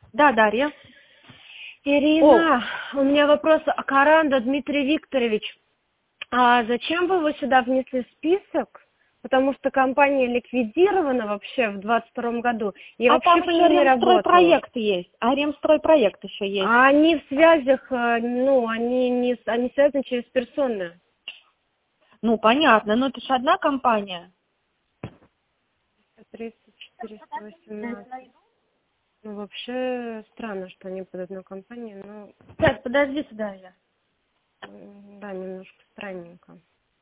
Да, Дарья. Ирина, у меня вопрос. Каранда Дмитрий Викторович, а зачем вы его сюда внесли в список? Потому что компания ликвидирована вообще в 22 году. Я вообще Там по еще ней не работала. Ремстройпроект есть. А Ремстройпроект еще есть. А они в связях, они связаны через персоны. Ну, понятно, но это же одна компания. 30, 418. Ну, вообще странно, что они под одной компанией, но Сейчас, подожди, Дарья. да, немножко странненько.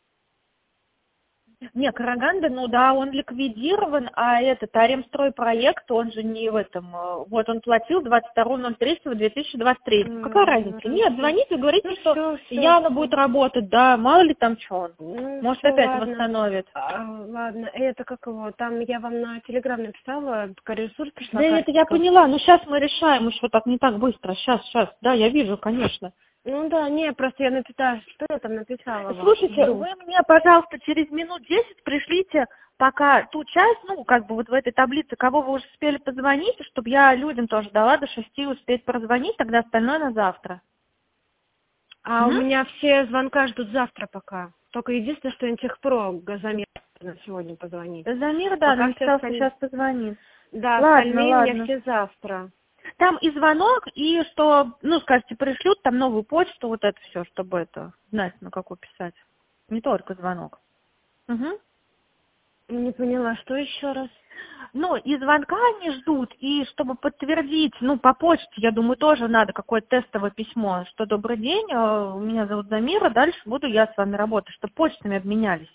Не, Караганда, ну да, он ликвидирован, а Ремстройпроект, он же не в этом, вот он платил 22.03.2023. Какая разница? Нет, звоните, говорите, что Яна будет работать, да, мало ли там что он. Может, опять восстановит. Ладно, это как его, там я вам на Телеграм написала, ресурс пришла. Да это я поняла, но сейчас мы решаем еще так, не так быстро, сейчас, да, я вижу, конечно. Ну да, просто я написала, что я там написала вам. Слушайте, вы мне, пожалуйста, через минут 10 пришлите пока ту часть, вот в этой таблице, кого вы уже успели позвонить, чтобы я людям тоже дала до 6 успеть прозвонить, тогда остальное на завтра. У меня все звонка ждут завтра пока. Только единственное, что Интехпро Замир на сегодня позвонить. Замир, да, написал, что сейчас позвонит. Да, Ладно. у меня все завтра. Там и звонок, и что, скажите, пришлют там новую почту, вот это все, чтобы это знать, на какую писать. Не только звонок. Угу. Не поняла, что еще раз? И звонка они ждут, и чтобы подтвердить, по почте, я думаю, тоже надо какое-то тестовое письмо, что добрый день, меня зовут Замира, дальше буду я с вами работать, чтобы почтами обменялись.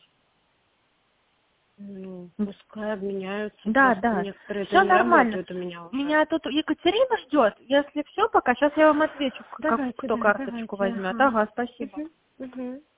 Пускай обменяются. Да. Некоторые Все не нормально. работают у меня уже. Меня тут Екатерина ждет. Если все, пока сейчас я вам отвечу, Давайте, кто карточку возьмет. Ага, спасибо. Угу.